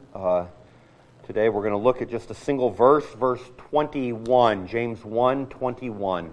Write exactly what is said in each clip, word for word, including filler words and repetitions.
Uh, today we're going to look at just a single verse, verse twenty-one, James one twenty-one.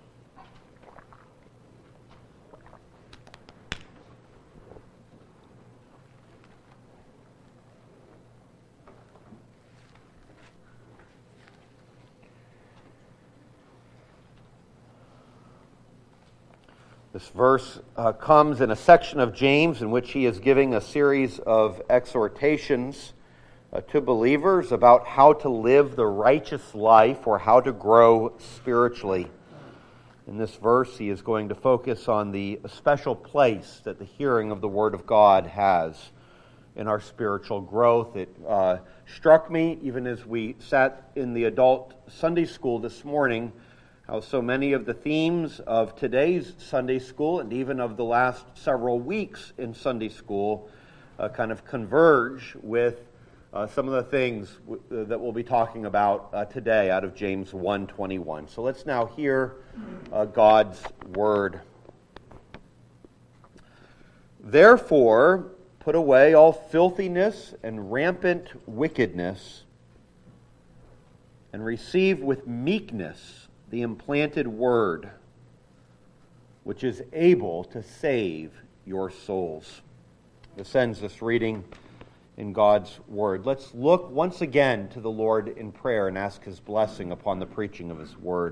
This verse uh, comes in a section of James in which he is giving a series of exhortations uh, to believers about how to live the righteous life or how to grow spiritually. In this verse, he is going to focus on the special place that the hearing of the Word of God has in our spiritual growth. It uh, struck me, even as we sat in the adult Sunday school this morning, how so many of the themes of today's Sunday school and even of the last several weeks in Sunday school uh, kind of converge with uh, some of the things w- that we'll be talking about uh, today out of James one twenty-one. So let's now hear uh, God's Word. Therefore, put away all filthiness and rampant wickedness, and receive with meekness the implanted word, which is able to save your souls. This ends this reading in God's Word. Let's look once again to the Lord in prayer and ask His blessing upon the preaching of His Word.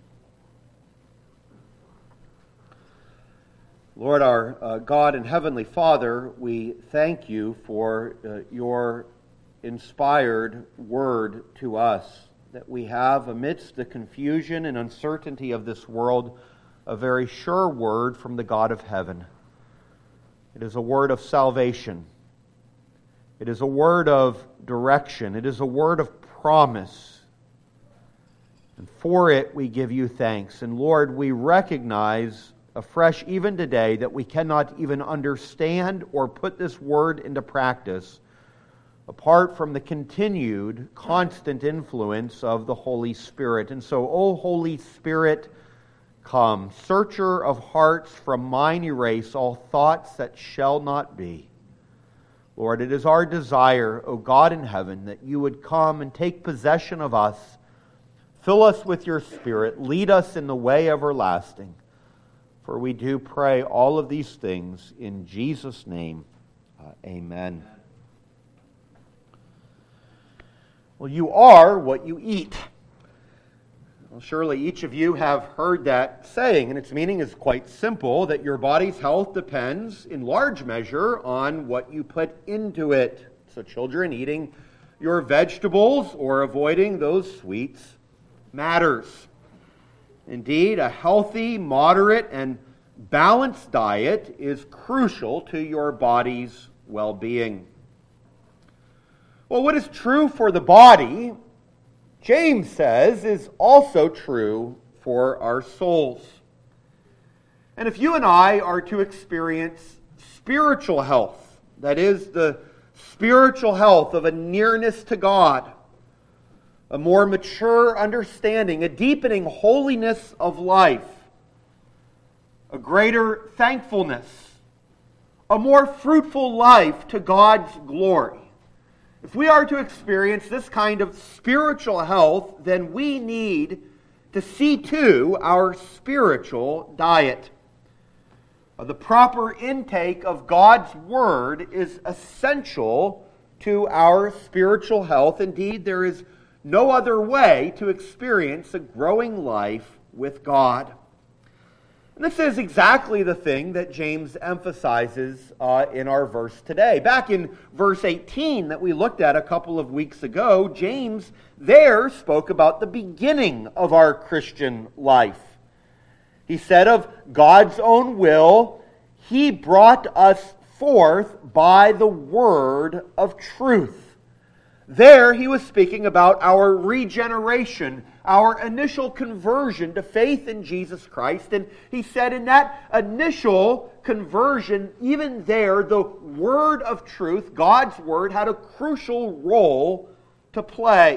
Lord, our uh, God and Heavenly Father, we thank You for uh, Your inspired Word to us, that we have, amidst the confusion and uncertainty of this world, a very sure word from the God of heaven. It is a word of salvation. It is a word of direction. It is a word of promise. And for it we give You thanks. And Lord, we recognize afresh even today that we cannot even understand or put this word into practice apart from the continued, constant influence of the Holy Spirit. And so, O Holy Spirit, come, searcher of hearts, from mine erase all thoughts that shall not be. Lord, it is our desire, O God in heaven, that You would come and take possession of us, fill us with Your Spirit, lead us in the way everlasting. For we do pray all of these things in Jesus' name. Uh, amen. Well, you are what you eat. Well, surely each of you have heard that saying, and its meaning is quite simple, that your body's health depends in large measure on what you put into it. So children, eating your vegetables or avoiding those sweets matters. Indeed, a healthy, moderate, and balanced diet is crucial to your body's well-being. Well, what is true for the body, James says, is also true for our souls. And if you and I are to experience spiritual health, that is, the spiritual health of a nearness to God, a more mature understanding, a deepening holiness of life, a greater thankfulness, a more fruitful life to God's glory, if we are to experience this kind of spiritual health, then we need to see to our spiritual diet. The proper intake of God's Word is essential to our spiritual health. Indeed, there is no other way to experience a growing life with God. And this is exactly the thing that James emphasizes uh, in our verse today. Back in verse eighteen that we looked at a couple of weeks ago, James there spoke about the beginning of our Christian life. He said of God's own will, He brought us forth by the word of truth. There he was speaking about our regeneration, our initial conversion to faith in Jesus Christ. And he said in that initial conversion, even there, the word of truth, God's word, had a crucial role to play.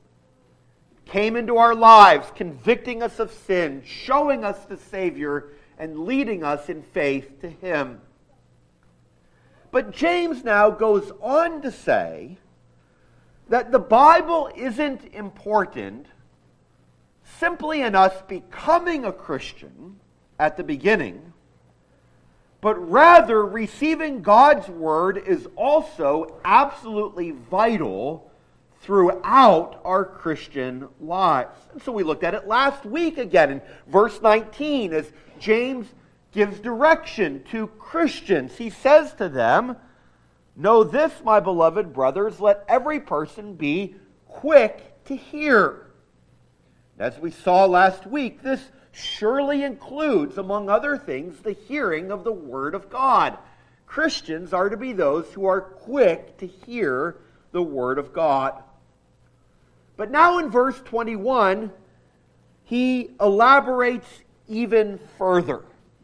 It came into our lives, convicting us of sin, showing us the Savior, and leading us in faith to Him. But James now goes on to say that the Bible isn't important simply in us becoming a Christian at the beginning, but rather receiving God's Word is also absolutely vital throughout our Christian lives. And so we looked at it last week again in verse nineteen as James gives direction to Christians. He says to them, "Know this, my beloved brothers, let every person be quick to hear." As we saw last week, this surely includes, among other things, the hearing of the Word of God. Christians are to be those who are quick to hear the Word of God. But now in verse twenty-one, he elaborates even further.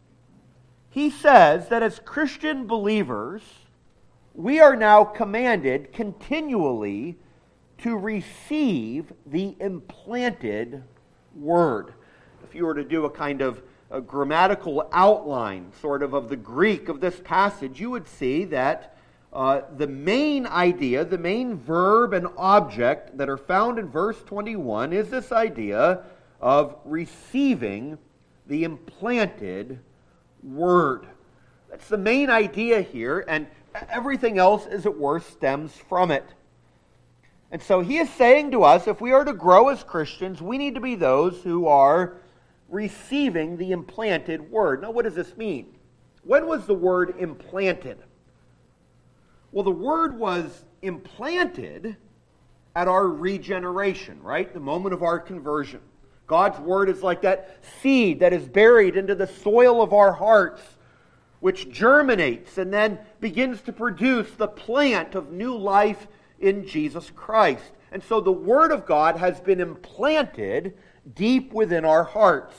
He says that as Christian believers, we are now commanded continually to receive the implanted Word. If you were to do a kind of a grammatical outline, sort of, of the Greek of this passage, you would see that uh, the main idea, the main verb and object that are found in verse twenty-one is this idea of receiving the implanted Word. That's the main idea here, and everything else, as it were, stems from it. And so he is saying to us, if we are to grow as Christians, we need to be those who are receiving the implanted Word. Now, what does this mean? When was the Word implanted? Well, the Word was implanted at our regeneration, right? The moment of our conversion. God's Word is like that seed that is buried into the soil of our hearts, which germinates and then begins to produce the plant of new life in Jesus Christ. And so the Word of God has been implanted deep within our hearts.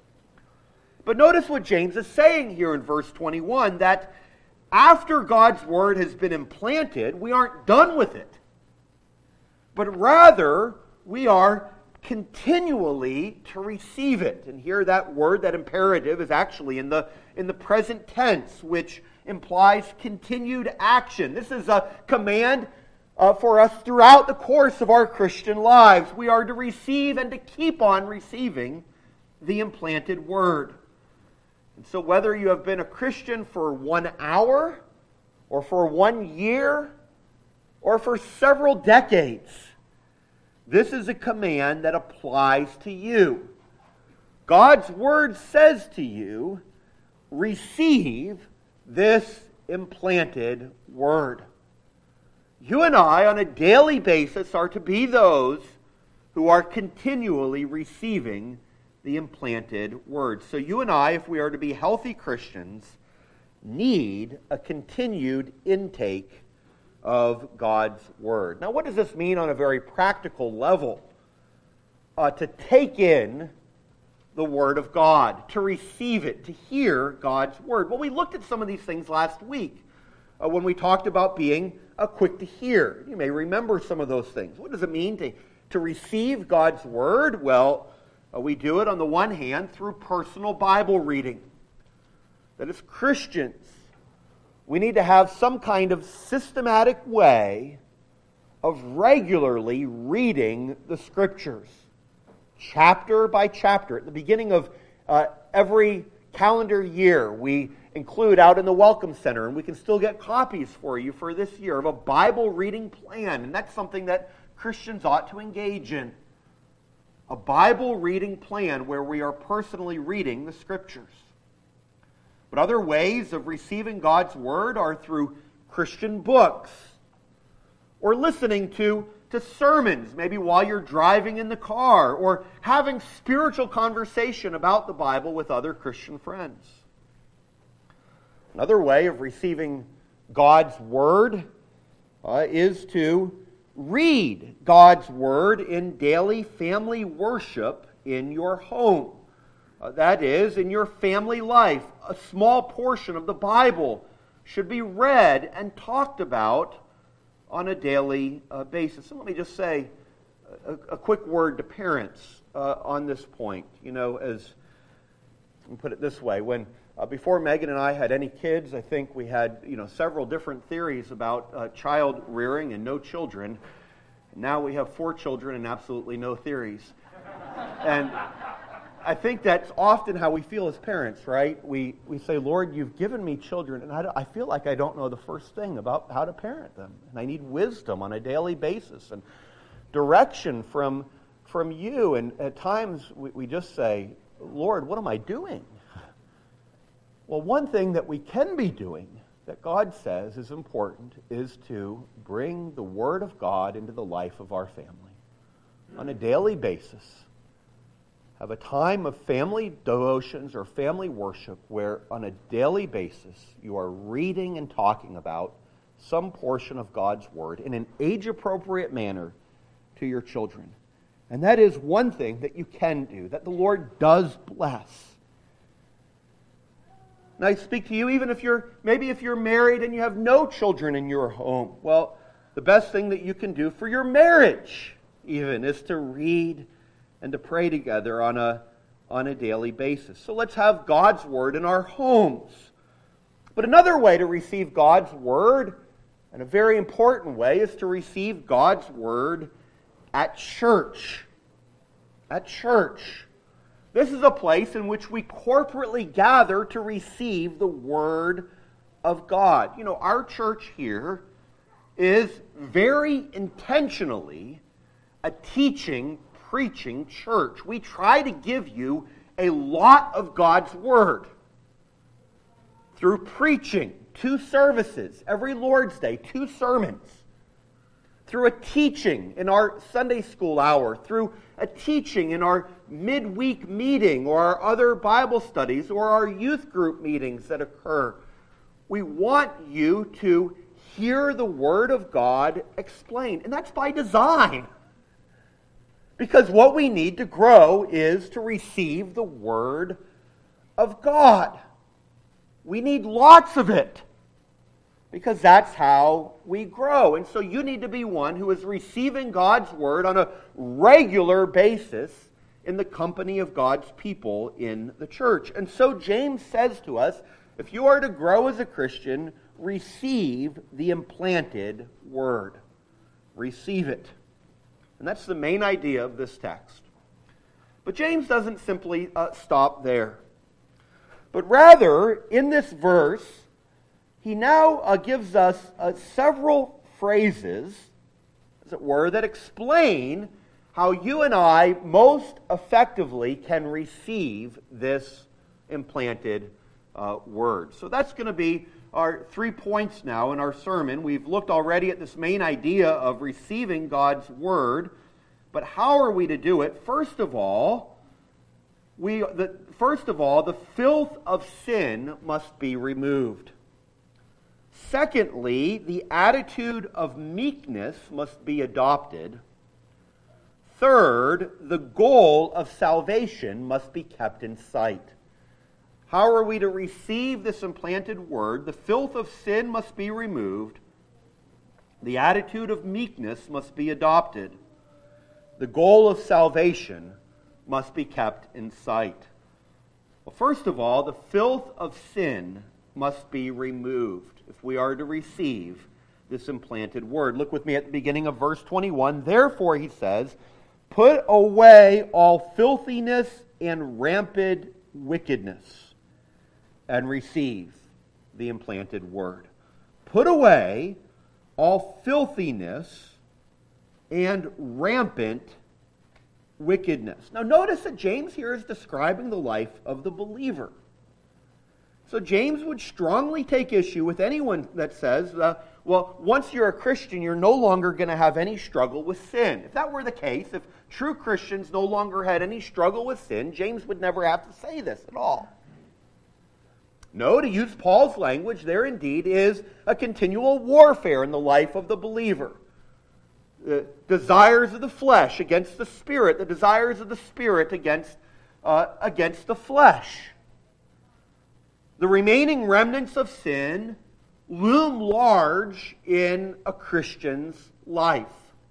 But notice what James is saying here in verse twenty-one, that after God's Word has been implanted, we aren't done with it, but rather we are continually to receive it. And here that word, that imperative, is actually in the, in the present tense, which implies continued action. This is a command uh, for us throughout the course of our Christian lives. We are to receive and to keep on receiving the implanted Word. And so whether you have been a Christian for one hour, or for one year, or for several decades, this is a command that applies to you. God's Word says to you, receive this implanted Word. You and I, on a daily basis, are to be those who are continually receiving the implanted Word. So you and I, if we are to be healthy Christians, need a continued intake of God's Word. Now, what does this mean on a very practical level? Uh, to take in the Word of God, to receive it, to hear God's Word. Well, we looked at some of these things last week uh, when we talked about being uh, quick to hear. You may remember some of those things. What does it mean to, to receive God's Word? Well, uh, we do it on the one hand through personal Bible reading. That as Christians, we need to have some kind of systematic way of regularly reading the Scriptures, chapter by chapter. At the beginning of uh, every calendar year, we include out in the Welcome Center, and we can still get copies for you for this year, of a Bible reading plan. And that's something that Christians ought to engage in. A Bible reading plan where we are personally reading the Scriptures. But other ways of receiving God's Word are through Christian books, or listening to, to sermons, maybe while you're driving in the car, or having spiritual conversation about the Bible with other Christian friends. Another way of receiving God's Word uh, is to read God's Word in daily family worship in your home. Uh, that is, in your family life, a small portion of the Bible should be read and talked about on a daily uh, basis. And let me just say a, a quick word to parents uh, on this point. You know, as let me put it this way: when uh, before Megan and I had any kids, I think we had you know several different theories about uh, child rearing and no children. Now we have four children and absolutely no theories. And I think that's often how we feel as parents, right? We we say, Lord, you've given me children, and I, don't- I feel like I don't know the first thing about how to parent them. And I need wisdom on a daily basis and direction from, from you. And at times we, we just say, Lord, what am I doing? Well, one thing that we can be doing that God says is important is to bring the Word of God into the life of our family on a daily basis. Have a time of family devotions or family worship where on a daily basis you are reading and talking about some portion of God's Word in an age-appropriate manner to your children. And that is one thing that you can do, that the Lord does bless. And I speak to you even if you're, maybe if you're married and you have no children in your home. Well, the best thing that you can do for your marriage even is to read and to pray together on a, on a daily basis. So let's have God's Word in our homes. But another way to receive God's Word, and a very important way, is to receive God's Word at church. At church. This is a place in which we corporately gather to receive the Word of God. You know, our church here is very intentionally a teaching, preaching church. We try to give you a lot of God's Word through preaching, two services, every Lord's Day, two sermons, through a teaching in our Sunday school hour, through a teaching in our midweek meeting or our other Bible studies or our youth group meetings that occur. We want you to hear the Word of God explained, and that's by design. Because what we need to grow is to receive the Word of God. We need lots of it. Because that's how we grow. And so you need to be one who is receiving God's Word on a regular basis in the company of God's people in the church. And so James says to us, if you are to grow as a Christian, receive the implanted Word. Receive it. And that's the main idea of this text. But James doesn't simply uh, stop there. But rather, in this verse, he now uh, gives us uh, several phrases, as it were, that explain how you and I most effectively can receive this implanted uh, Word. So that's going to be our three points now in our sermon. We've looked already at this main idea of receiving God's Word, but how are we to do it? First of all, we the, first of all, the filth of sin must be removed. Secondly, the attitude of meekness must be adopted. Third, the goal of salvation must be kept in sight. How are we to receive this implanted Word? The filth of sin must be removed. The attitude of meekness must be adopted. The goal of salvation must be kept in sight. Well, first of all, the filth of sin must be removed if we are to receive this implanted Word. Look with me at the beginning of verse twenty-one. Therefore, he says, put away all filthiness and rampant wickedness, and receive the implanted Word. Put away all filthiness and rampant wickedness. Now notice that James here is describing the life of the believer. So James would strongly take issue with anyone that says, uh, well, once you're a Christian, you're no longer going to have any struggle with sin. If that were the case, if true Christians no longer had any struggle with sin, James would never have to say this at all. No, to use Paul's language, there indeed is a continual warfare in the life of the believer. The desires of the flesh against the spirit, the desires of the spirit against, uh, against the flesh. The remaining remnants of sin loom large in a Christian's life.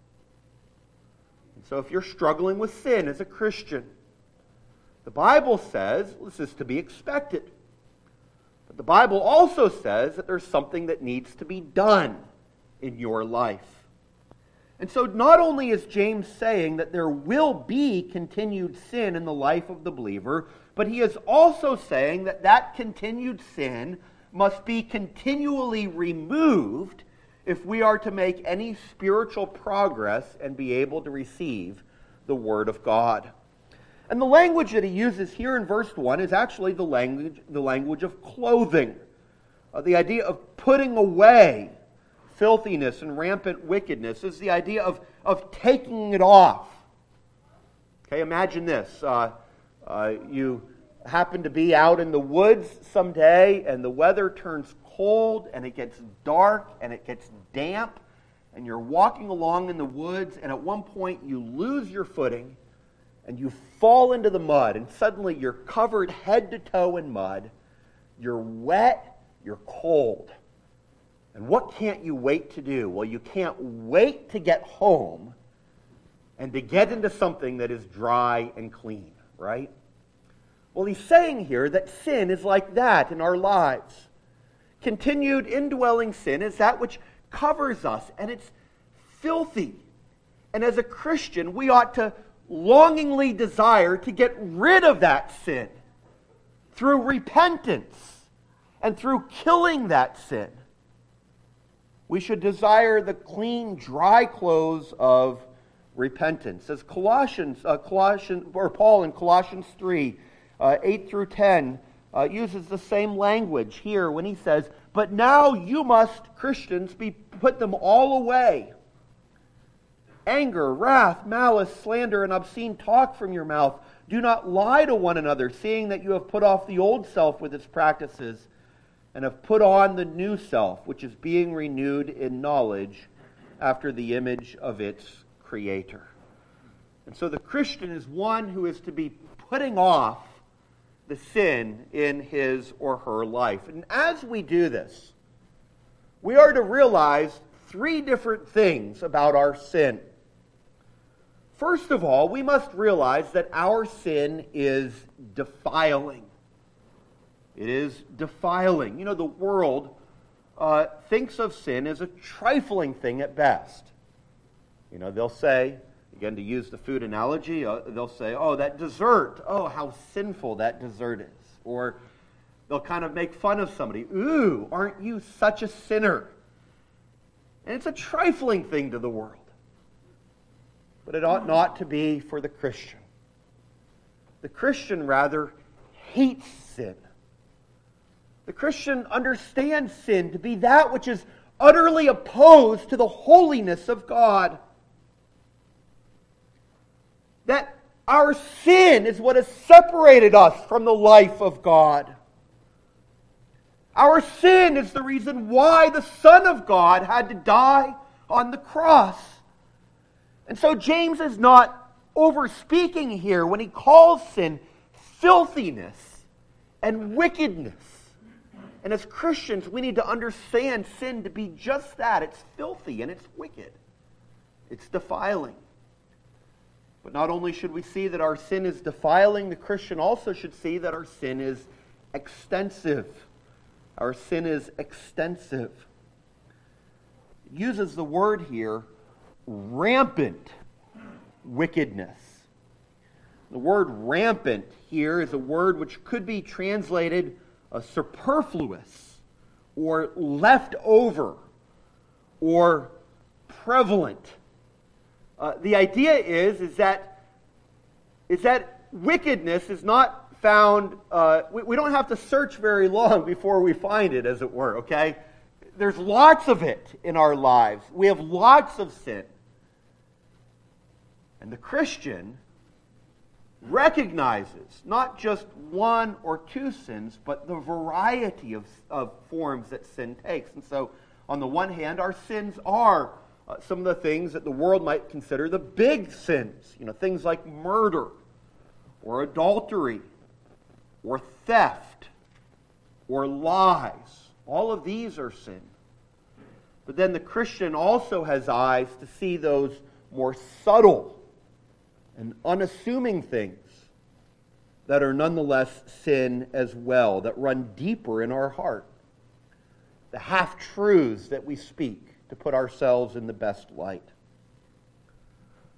And so if you're struggling with sin as a Christian, the Bible says this is to be expected. But the Bible also says that there's something that needs to be done in your life. And so not only is James saying that there will be continued sin in the life of the believer, but he is also saying that that continued sin must be continually removed if we are to make any spiritual progress and be able to receive the Word of God. And the language that he uses here in verse one is actually the language, the language of clothing. Uh, the idea of putting away filthiness and rampant wickedness is the idea of, of taking it off. Okay, imagine this. Uh, uh, you happen to be out in the woods someday and the weather turns cold and it gets dark and it gets damp and you're walking along in the woods and at one point you lose your footing and you fall into the mud and suddenly you're covered head to toe in mud. You're wet, you're cold. And what can't you wait to do? Well, you can't wait to get home and to get into something that is dry and clean, right? Well, he's saying here that sin is like that in our lives. Continued indwelling sin is that which covers us, and it's filthy. And as a Christian, we ought to longingly desire to get rid of that sin through repentance and through killing that sin. We should desire the clean, dry clothes of repentance. As Colossians, uh, Colossians, or Paul in Colossians three, uh, eight through ten, uh, uses the same language here when he says, "But now you must, Christians, be put them all away. Anger, wrath, malice, slander, and obscene talk from your mouth. Do not lie to one another, seeing that you have put off the old self with its practices, and have put on the new self, which is being renewed in knowledge after the image of its Creator." And so the Christian is one who is to be putting off the sin in his or her life. And as we do this, we are to realize three different things about our sin. First of all, we must realize that our sin is defiling. It is defiling. You know, the world uh, thinks of sin as a trifling thing at best. You know, they'll say, again, to use the food analogy, uh, they'll say, oh, that dessert, oh, how sinful that dessert is. Or they'll kind of make fun of somebody. Ooh, aren't you such a sinner? And it's a trifling thing to the world. But it ought not to be for the Christian. The Christian, rather, hates sin. The Christian understands sin to be that which is utterly opposed to the holiness of God. That our sin is what has separated us from the life of God. Our sin is the reason why the Son of God had to die on the cross. And so James is not overspeaking here when he calls sin filthiness and wickedness. And as Christians, we need to understand sin to be just that. It's filthy and it's wicked. It's defiling. But not only should we see that our sin is defiling, the Christian also should see that our sin is extensive. Our sin is extensive. It uses the word here, rampant wickedness. The word rampant here is a word which could be translated uh, superfluous or left over or prevalent. Uh, the idea is, is that is that wickedness is not found, uh, we, we don't have to search very long before we find it, as it were, okay? There's lots of it in our lives. We have lots of sin. And the Christian recognizes not just one or two sins, but the variety of, of forms that sin takes. And so, on the one hand, our sins are uh, some of the things that the world might consider the big sins. You know, things like murder, or adultery, or theft, or lies. All of these are sin. But then the Christian also has eyes to see those more subtle and unassuming things that are nonetheless sin as well, that run deeper in our heart. The half-truths that we speak to put ourselves in the best light.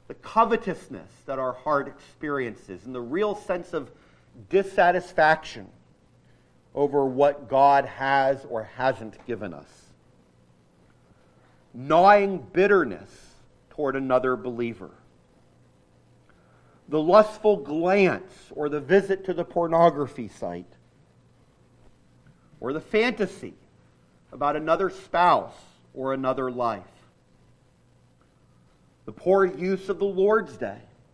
the covetousness that our heart experiences, and the real sense of dissatisfaction over what God has or hasn't given us. Gnawing bitterness toward another believer. The lustful glance or the visit to the pornography site. Or the fantasy about another spouse or another life. The poor use of the Lord's Day.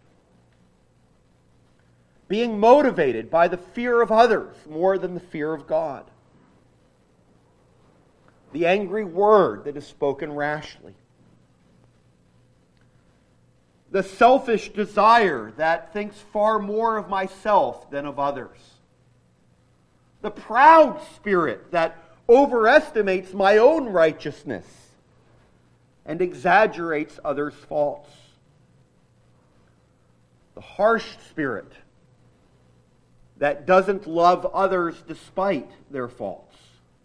Being motivated by the fear of others more than the fear of God. The angry word that is spoken rashly. The selfish desire that thinks far more of myself than of others. The proud spirit that overestimates my own righteousness and exaggerates others' faults. The harsh spirit that doesn't love others despite their faults.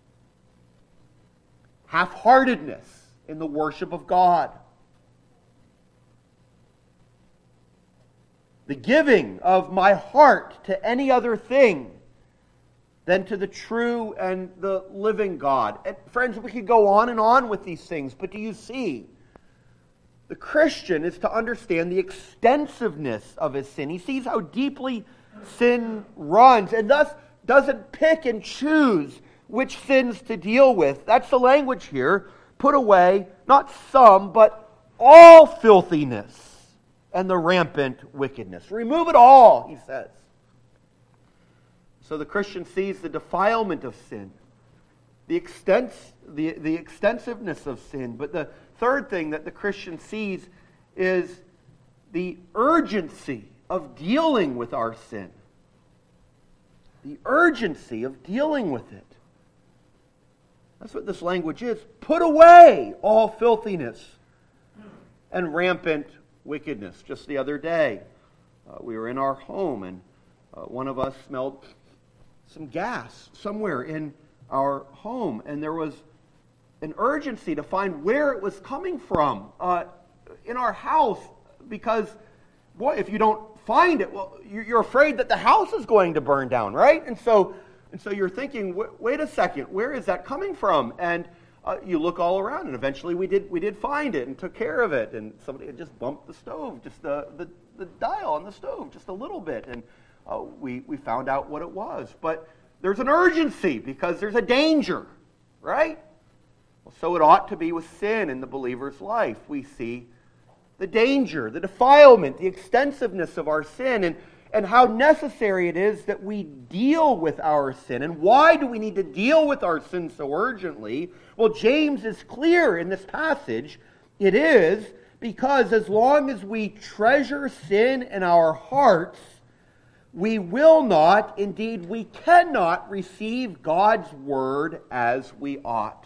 Half-heartedness in the worship of God. The giving of my heart to any other thing than to the true and the living God. And friends, we could go on and on with these things, but do you see? The Christian is to understand the extensiveness of his sin. He sees how deeply sin runs, and thus doesn't pick and choose which sins to deal with. That's the language here. Put away, not some, but all filthiness and the rampant wickedness. Remove it all, he says. So the Christian sees the defilement of sin, the extent, the, the extensiveness of sin. But the third thing that the Christian sees is the urgency of dealing with our sin. The urgency of dealing with it. That's what this language is. Put away all filthiness and rampant wickedness. Just the other day, uh, we were in our home, and uh, one of us smelled some gas somewhere in our home, and there was an urgency to find where it was coming from uh, in our house, because, boy, if you don't find it, well, you're afraid that the house is going to burn down, right? And so, and so you're thinking, wait a second, where is that coming from? And uh, you look all around, and eventually we did we did find it and took care of it, and somebody had just bumped the stove, just the the, the dial on the stove, just a little bit, and Uh, we, we found out what it was. But there's an urgency because there's a danger, right? Well, so it ought to be with sin in the believer's life. We see the danger, the defilement, the extensiveness of our sin, and, and how necessary it is that we deal with our sin. And why do we need to deal with our sin so urgently? Well, James is clear in this passage. It is because as long as we treasure sin in our hearts, we will not, indeed we cannot, receive God's word as we ought.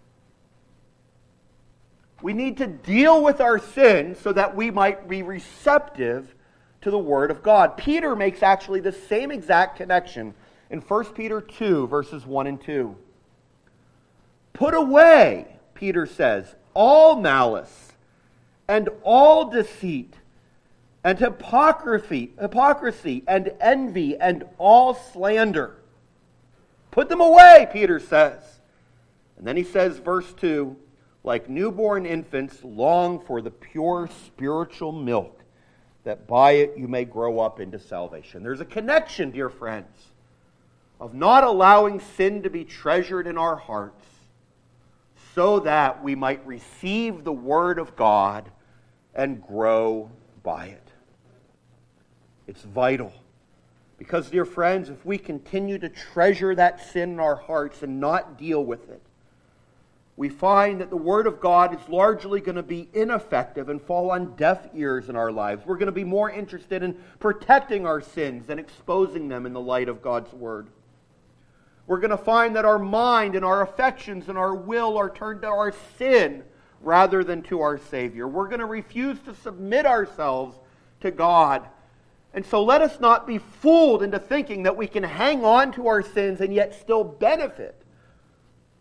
We need to deal with our sin so that we might be receptive to the word of God. Peter makes actually the same exact connection in First Peter two, verses one and two. Put away, Peter says, all malice and all deceit, and hypocrisy, hypocrisy and envy and all slander. Put them away, Peter says. And then he says, verse two, like newborn infants, long for the pure spiritual milk, that by it you may grow up into salvation. There's a connection, dear friends, of not allowing sin to be treasured in our hearts so that we might receive the word of God and grow by it. It's vital. Because, dear friends, if we continue to treasure that sin in our hearts and not deal with it, we find that the Word of God is largely going to be ineffective and fall on deaf ears in our lives. We're going to be more interested in protecting our sins than exposing them in the light of God's Word. We're going to find that our mind and our affections and our will are turned to our sin rather than to our Savior. We're going to refuse to submit ourselves to God. And so let us not be fooled into thinking that we can hang on to our sins and yet still benefit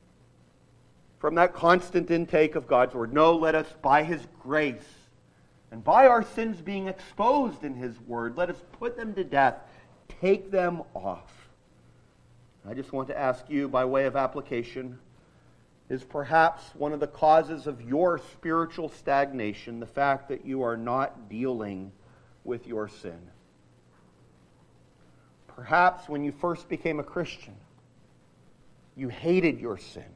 from that constant intake of God's Word. No, let us, by His grace And by our sins being exposed in His Word, let us put them to death. Take them off. I just want to ask you, by way of application, is perhaps one of the causes of your spiritual stagnation the fact that you are not dealing with your sin? Perhaps when you first became a Christian, you hated your sin.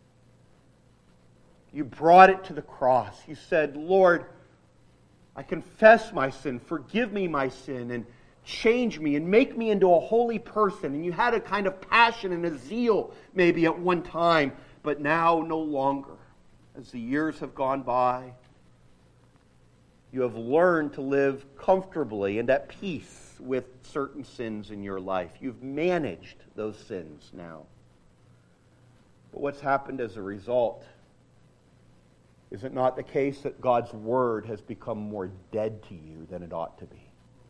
You brought it to the cross. You said, Lord, I confess my sin. Forgive me my sin and change me and make me into a holy person. And you had a kind of passion and a zeal maybe at one time, but now no longer. As the years have gone by, you have learned to live comfortably and at peace with certain sins in your life. You've managed those sins now. But what's happened as a result? Is it not the case that God's Word has become more dead to you than it ought to be?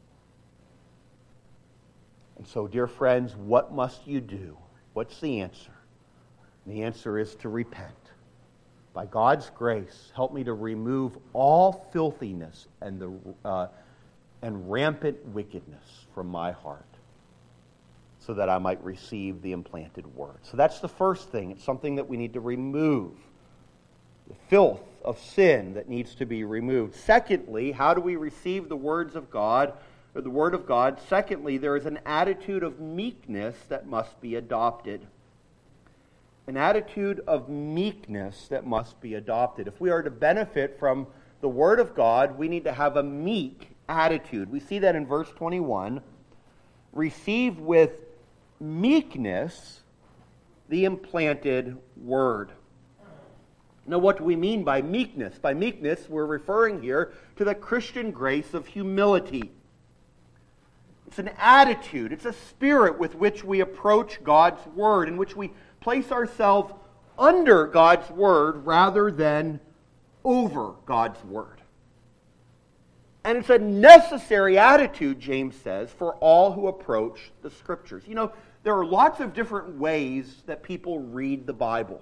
And so, dear friends, what must you do? What's the answer? The answer is to repent. By God's grace, help me to remove all filthiness and the uh, and rampant wickedness from my heart, so that I might receive the implanted Word. So that's the first thing. It's something that we need to remove. The filth of sin that needs to be removed. Secondly, how do we receive the words of God, or the Word of God? Secondly, there is an attitude of meekness that must be adopted. An attitude of meekness that must be adopted. If we are to benefit from the Word of God, we need to have a meek attitude. We see that in verse twenty-one. Receive with meekness the implanted Word. Now, what do we mean by meekness? By meekness, we're referring here to the Christian grace of humility. It's an attitude, it's a spirit with which we approach God's Word, in which we place ourselves under God's Word rather than over God's Word. And it's a necessary attitude, James says, for all who approach the Scriptures. You know, there are lots of different ways that people read the Bible.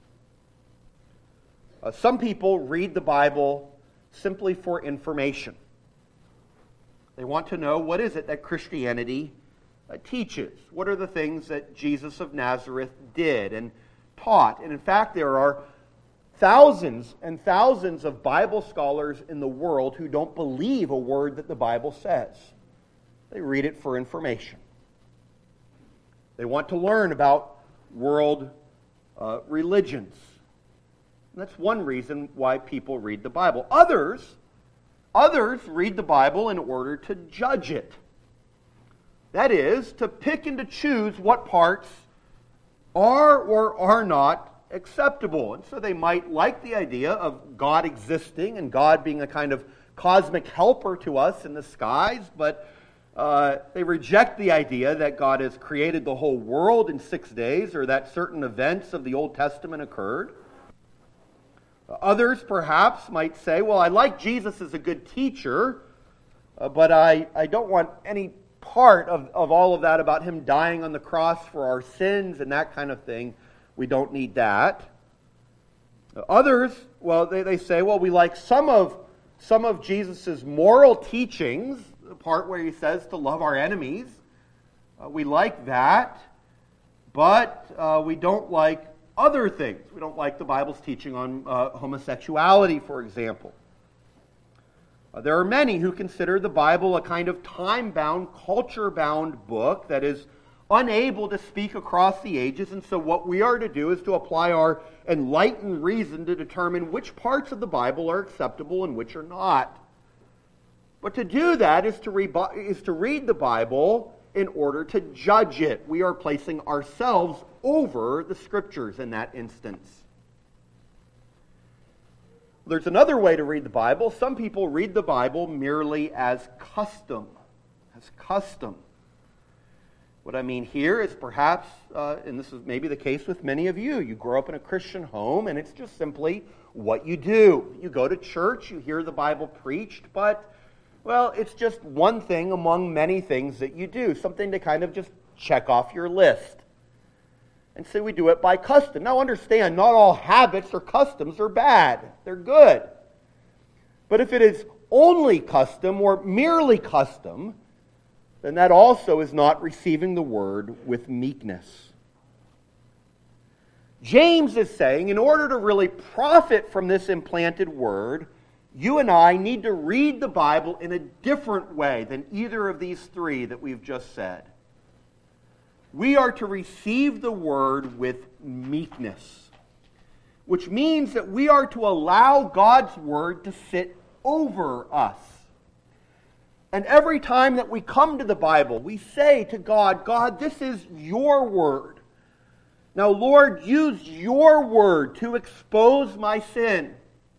Uh, some people read the Bible simply for information. They want to know, what is it that Christianity uh, teaches? What are the things that Jesus of Nazareth did and taught? And in fact, there are thousands and thousands of Bible scholars in the world who don't believe a word that the Bible says. They read it for information. They want to learn about world uh, religions. And that's one reason why people read the Bible. Others, others read the Bible in order to judge it. That is, to pick and to choose what parts are or are not acceptable. And so they might like the idea of God existing and God being a kind of cosmic helper to us in the skies, but uh, they reject the idea that God has created the whole world in six days or that certain events of the Old Testament occurred. Others, perhaps, might say, well, I like Jesus as a good teacher, uh, but I, I don't want any part of, of all of that about Him dying on the cross for our sins and that kind of thing. We don't need that. Others, well, they, they say, well, we like some of, some of Jesus' moral teachings, the part where He says to love our enemies. Uh, we like that, but uh, we don't like other things. We don't like the Bible's teaching on uh, homosexuality, for example. Uh, there are many who consider the Bible a kind of time-bound, culture-bound book that is unable to speak across the ages, and so what we are to do is to apply our enlightened reason to determine which parts of the Bible are acceptable and which are not. But to do that is to, re- is to read the Bible in order to judge it. We are placing ourselves over the Scriptures in that instance. There's another way to read the Bible. Some people read the Bible merely as custom. As custom. What I mean here is perhaps, uh, and this is maybe the case with many of you, you grow up in a Christian home and it's just simply what you do. You go to church, you hear the Bible preached, but, well, it's just one thing among many things that you do. Something to kind of just check off your list. And so we do it by custom. Now understand, not all habits or customs are bad. They're good. But if it is only custom or merely custom, then that also is not receiving the word with meekness. James is saying, in order to really profit from this implanted word, you and I need to read the Bible in a different way than either of these three that we've just said. We are to receive the word with meekness, which means that we are to allow God's word to sit over us. And every time that we come to the Bible, we say to God, God, this is your word. Now, Lord, use your word to expose my sin.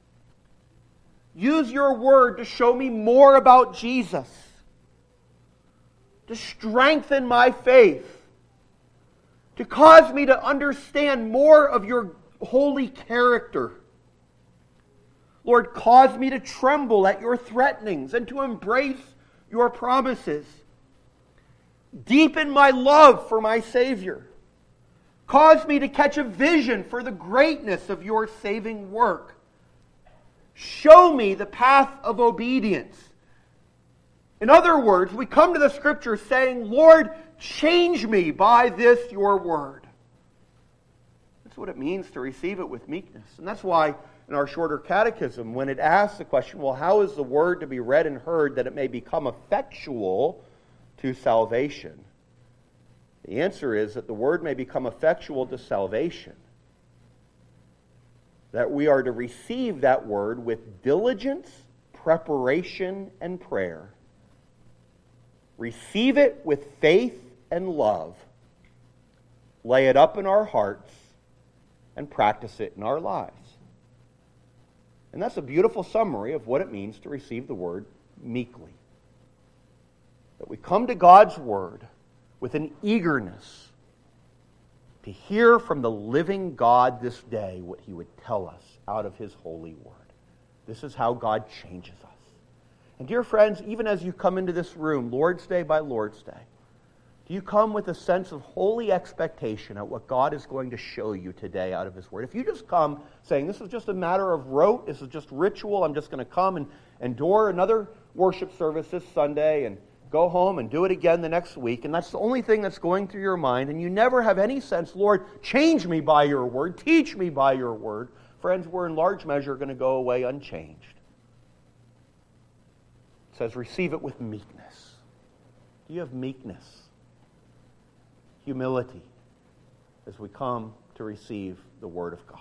Use your word to show me more about Jesus, to strengthen my faith, to cause me to understand more of your holy character. Lord, cause me to tremble at your threatenings and to embrace your promises. Deepen my love for my Savior. Cause me to catch a vision for the greatness of your saving work. Show me the path of obedience. In other words, we come to the Scripture saying, Lord, change me by this your word. That's what it means to receive it with meekness. And that's why in our shorter catechism, when it asks the question, well, how is the word to be read and heard that it may become effectual to salvation? The answer is that the word may become effectual to salvation. That we are to receive that word with diligence, preparation, and prayer. Receive it with faith and love. Lay it up in our hearts and practice it in our lives. And that's a beautiful summary of what it means to receive the word meekly. That we come to God's word with an eagerness to hear from the living God this day what He would tell us out of His holy word. This is how God changes us. And dear friends, even as you come into this room, Lord's Day by Lord's Day, do you come with a sense of holy expectation at what God is going to show you today out of His word? If you just come saying, this is just a matter of rote, this is just ritual, I'm just going to come and endure another worship service this Sunday and go home and do it again the next week, and that's the only thing that's going through your mind, and you never have any sense, Lord, change me by your word, teach me by your word, friends, we're in large measure going to go away unchanged. It says, receive it with meekness. Do you have meekness? Humility as we come to receive the word of God.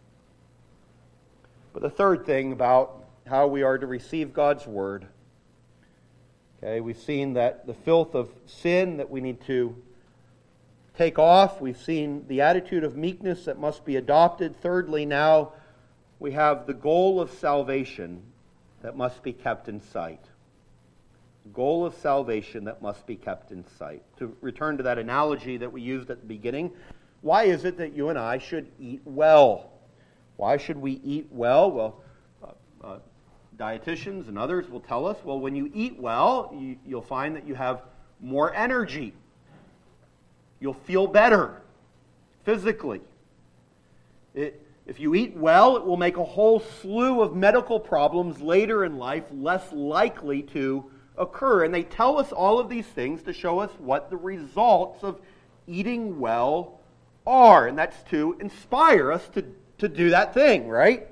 But the third thing about how we are to receive God's word, okay, we've seen that the filth of sin that we need to take off. We've seen the attitude of meekness that must be adopted. Thirdly, now we have the goal of salvation that must be kept in sight. Goal of salvation that must be kept in sight. To return to that analogy that we used at the beginning, why is it that you and I should eat well? Why should we eat well? Well, uh, uh, dietitians and others will tell us, well, when you eat well, you, you'll find that you have more energy. You'll feel better physically. It, if you eat well, it will make a whole slew of medical problems later in life less likely to occur. And they tell us all of these things to show us what the results of eating well are. And that's to inspire us to, to do that thing, right?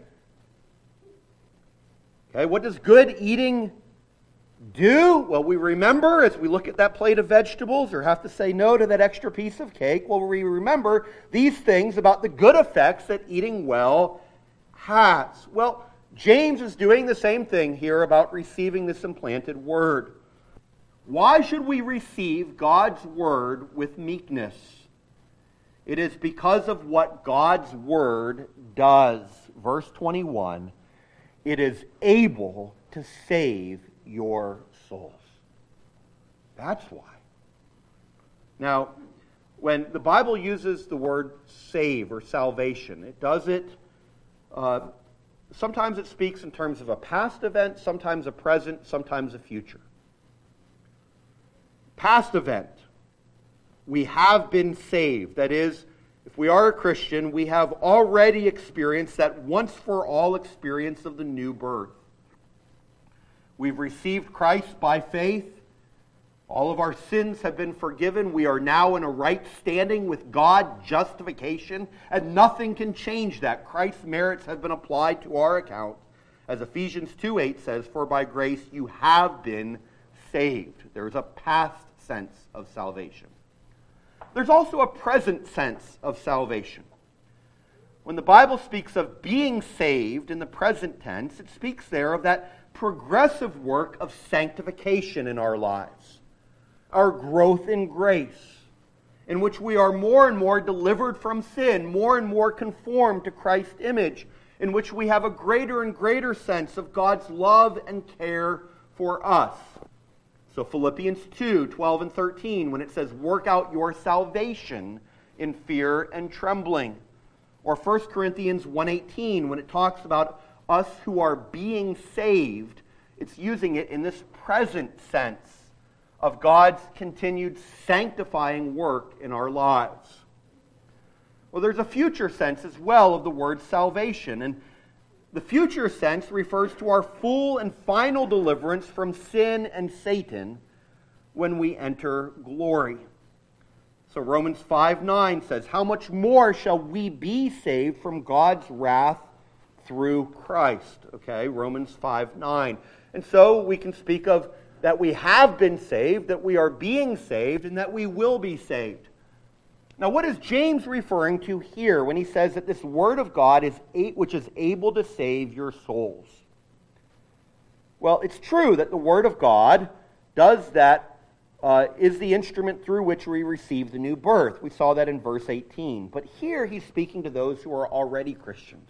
Okay, what does good eating do? Well, we remember as we look at that plate of vegetables or have to say no to that extra piece of cake, well, we remember these things about the good effects that eating well has. Well, James is doing the same thing here about receiving this implanted word. Why should we receive God's word with meekness? It is because of what God's word does. Verse twenty-one, it is able to save your souls. That's why. Now, when the Bible uses the word save or salvation, it does it uh, sometimes it speaks in terms of a past event, sometimes a present, sometimes a future. Past event. We have been saved. That is, if we are a Christian, we have already experienced that once-for-all experience of the new birth. We've received Christ by faith. All of our sins have been forgiven. We are now in a right standing with God, justification, and nothing can change that. Christ's merits have been applied to our account. As Ephesians two eight says, for by grace you have been saved. There is a past sense of salvation. There's also a present sense of salvation. When the Bible speaks of being saved in the present tense, it speaks there of that progressive work of sanctification in our lives. Our growth in grace, in which we are more and more delivered from sin, more and more conformed to Christ's image, in which we have a greater and greater sense of God's love and care for us. So Philippians two twelve and thirteen, when it says, work out your salvation in fear and trembling. Or First Corinthians one eighteen, when it talks about us who are being saved, it's using it in this present sense of God's continued sanctifying work in our lives. Well, there's a future sense as well of the word salvation. And the future sense refers to our full and final deliverance from sin and Satan when we enter glory. So Romans five nine says, how much more shall we be saved from God's wrath through Christ? Okay, Romans five nine. And so we can speak of that we have been saved, that we are being saved, and that we will be saved. Now, what is James referring to here when he says that this Word of God is which is able to save your souls? Well, it's true that the Word of God does that, uh, is the instrument through which we receive the new birth. We saw that in verse eighteen. But here he's speaking to those who are already Christians.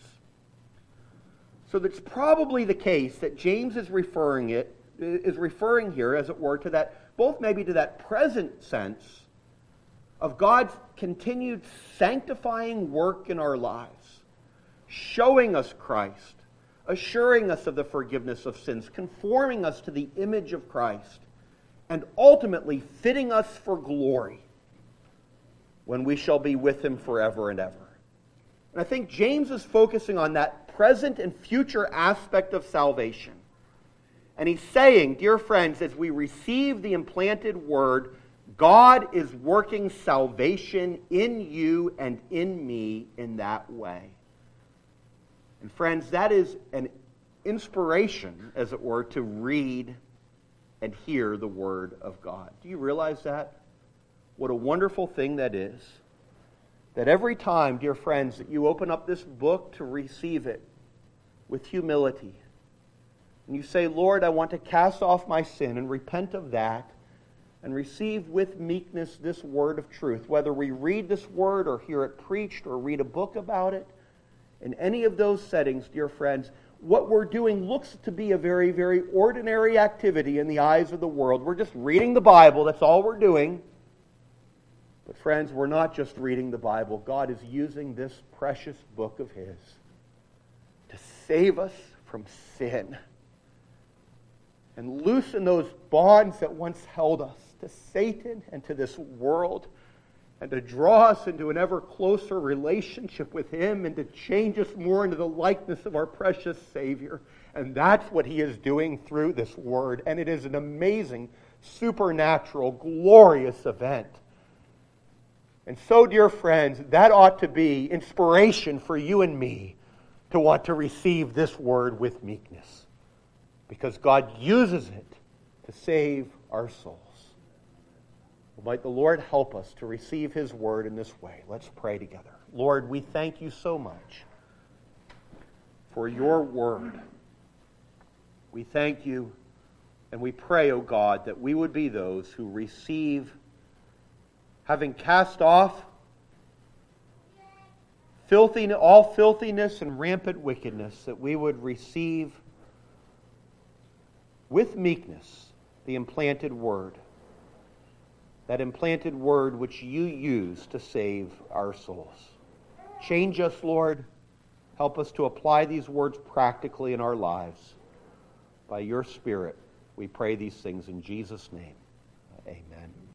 So it's probably the case that James is referring it is referring here, as it were, to that, both maybe to that present sense of God's continued sanctifying work in our lives, showing us Christ, assuring us of the forgiveness of sins, conforming us to the image of Christ, and ultimately fitting us for glory when we shall be with Him forever and ever. And I think James is focusing on that present and future aspect of salvation. And he's saying, dear friends, as we receive the implanted Word, God is working salvation in you and in me in that way. And friends, that is an inspiration, as it were, to read and hear the Word of God. Do you realize that? What a wonderful thing that is. That every time, dear friends, that you open up this book to receive it with humility, and you say, Lord, I want to cast off my sin and repent of that, and receive with meekness this word of truth. Whether we read this word or hear it preached or read a book about it, in any of those settings, dear friends, what we're doing looks to be a very, very ordinary activity in the eyes of the world. We're just reading the Bible. That's all we're doing. But friends, we're not just reading the Bible. God is using this precious book of His to save us from sin and loosen those bonds that once held us to Satan and to this world, and to draw us into an ever closer relationship with Him, and to change us more into the likeness of our precious Savior. And that's what He is doing through this Word. And it is an amazing, supernatural, glorious event. And so, dear friends, that ought to be inspiration for you and me to want to receive this Word with meekness, because God uses it to save our souls. Might the Lord help us to receive His Word in this way. Let's pray together. Lord, we thank You so much for Your Word. We thank You, and we pray, O God, that we would be those who receive, having cast off filthy, all filthiness and rampant wickedness, that we would receive with meekness the implanted Word. That implanted Word which You use to save our souls. Change us, Lord. Help us to apply these words practically in our lives. By Your Spirit, we pray these things in Jesus' name. Amen.